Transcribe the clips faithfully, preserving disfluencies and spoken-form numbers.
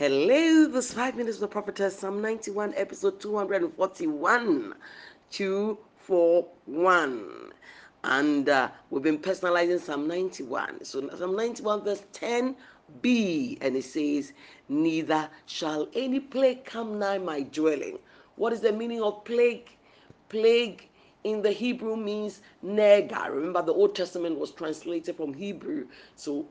Hello, this is five minutes with the prophetess, Psalm ninety-one, episode two hundred forty-one, two forty-one. And uh, we've been personalizing Psalm ninety-one. So Psalm ninety-one, verse ten b, and it says, "Neither shall any plague come nigh my dwelling." What is the meaning of plague? Plague in the Hebrew means nega. Remember, the Old Testament was translated from Hebrew. So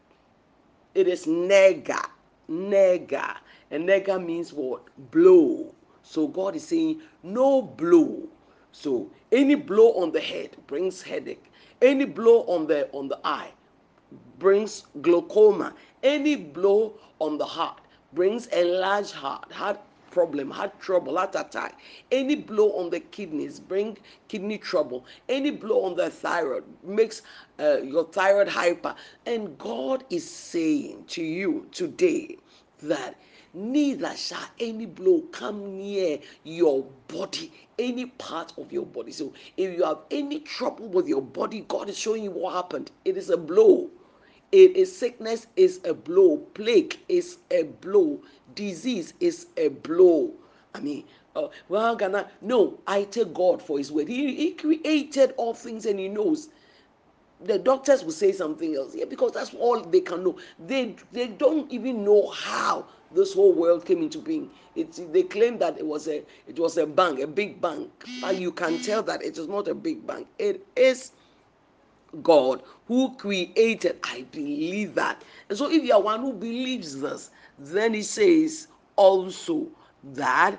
it is nega. Nega. And nega means what? Blow. So God is saying, no blow. So any blow on the head brings headache. Any blow on the on the eye brings glaucoma. Any blow on the heart brings enlarged heart, heart problem, heart trouble, heart attack. Any blow on the kidneys bring kidney trouble. Any blow on the thyroid makes uh, your thyroid hyper. And God is saying to you today that neither shall any blow come near your body, any part of your body. So if you have any trouble with your body, God is showing you what happened. It is a blow. It is sickness is a blow. Plague is a blow. Disease is a blow. I mean, uh, well, Ghana, no, I take God for His word. He, he created all things and He knows. The doctors will say something else, yeah, because that's all they can know. They they don't even know how this whole world came into being. It's they claim that it was a it was a bang, a big bang, but you can tell that it is not a big bang. It is God who created. I believe that. And so if you are one who believes this, then He says also that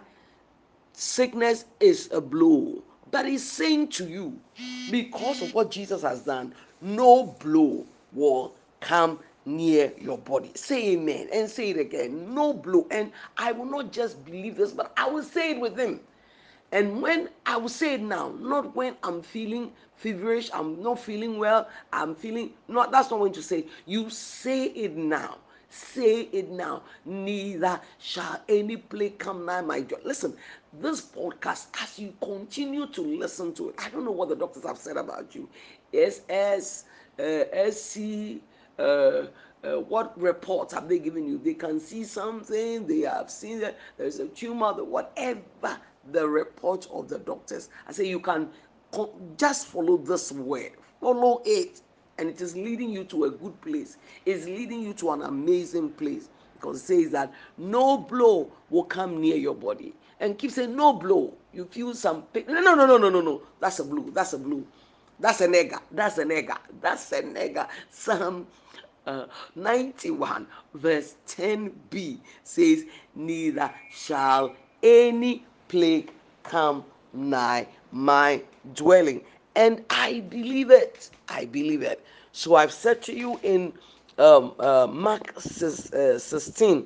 sickness is a blow. But He's saying to you, because of what Jesus has done, no blow will come near your body. Say amen and say it again. No blow. And I will not just believe this, but I will say it with Him. And when I will say it now, not when I'm feeling feverish, I'm not feeling well, I'm feeling not that's not when to say. You say it now. Say it now. Neither shall any plague come nigh my door. Listen, this podcast, as you continue to listen to it, I don't know what the doctors have said about you. S S, uh, S C, uh, uh, what reports have they given you? They can see something, they have seen that there's a tumor, whatever the report of the doctors. I say you can just follow this word, follow it, and it is leading you to a good place. It's leading you to an amazing place because it says that no blow will come near your body. And keep saying no blow. You feel some pain. No, no, no, no, no, no, no. That's a blue. That's a blue. That's a nigger. That's a nigger. That's a nigger. Psalm uh, ninety-one, verse ten b says, "Neither shall any plague come nigh my dwelling." And I believe it. I believe it. So I've said to you in um, uh, Mark sixteen,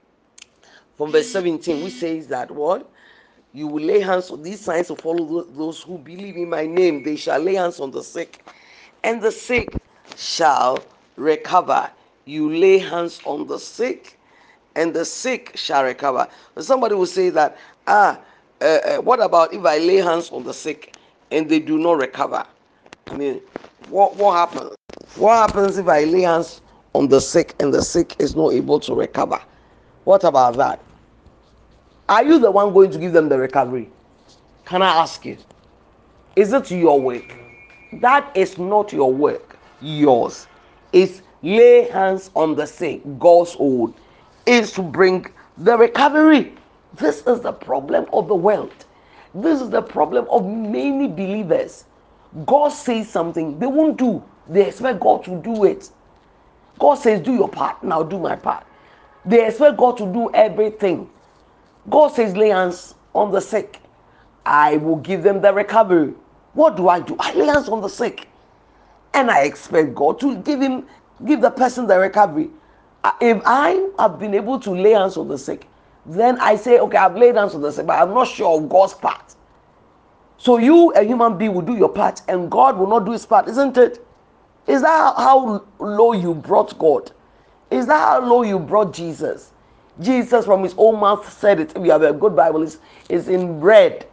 from verse seventeen, which says that what? You will lay hands on these signs to follow those who believe in my name. They shall lay hands on the sick, and the sick shall recover. You lay hands on the sick, and the sick shall recover. But somebody will say that, ah, uh, uh, what about if I lay hands on the sick and they do not recover? I mean, what what happens? What happens if I lay hands on the sick and the sick is not able to recover? What about that? Are you the one going to give them the recovery? Can I ask you? Is it your work? That is not your work. Yours is lay hands on the sick. God's own is to bring the recovery. This is the problem of the world. This is the problem of many believers. God says something, they won't do. They expect God to do it. God says, do your part, now do my part. They expect God to do everything. God says, lay hands on the sick. I will give them the recovery. What do I do? I lay hands on the sick. And I expect God to give him, give the person the recovery. If I have been able to lay hands on the sick, then I say, okay, I've laid hands on the sick, but I'm not sure of God's part. So you, a human being, will do your part and God will not do his part, isn't it? Is that how low you brought God? Is that how low you brought Jesus? Jesus from his own mouth said it. If you have a good Bible, it's, it's in red.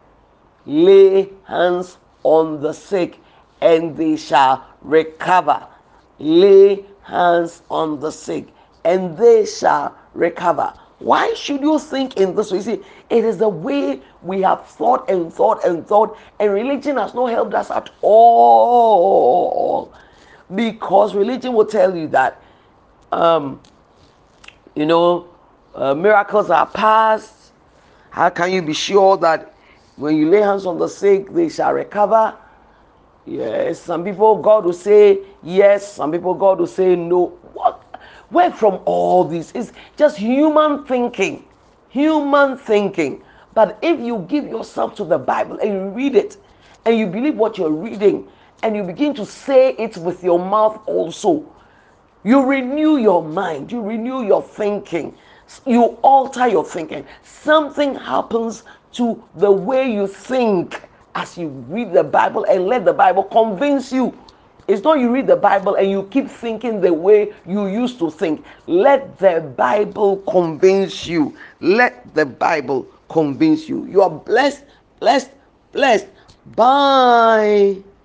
Lay hands on the sick and they shall recover. Lay hands on the sick and they shall recover. Why should you think in this way? You see, it is the way we have thought and thought and thought, and religion has not helped us at all. Because religion will tell you that, um, you know, uh, miracles are past. How can you be sure that when you lay hands on the sick, they shall recover? Yes, some people, God will say yes, some people, God will say no. What? Where from all this? It's just human thinking. Human thinking. But if you give yourself to the Bible and you read it, and you believe what you're reading, and you begin to say it with your mouth also, you renew your mind, you renew your thinking, you alter your thinking. Something happens to the way you think as you read the Bible and let the Bible convince you. It's not you read the Bible and you keep thinking the way you used to think. Let the Bible convince you. Let the Bible convince you. You are blessed, blessed, blessed. Bye.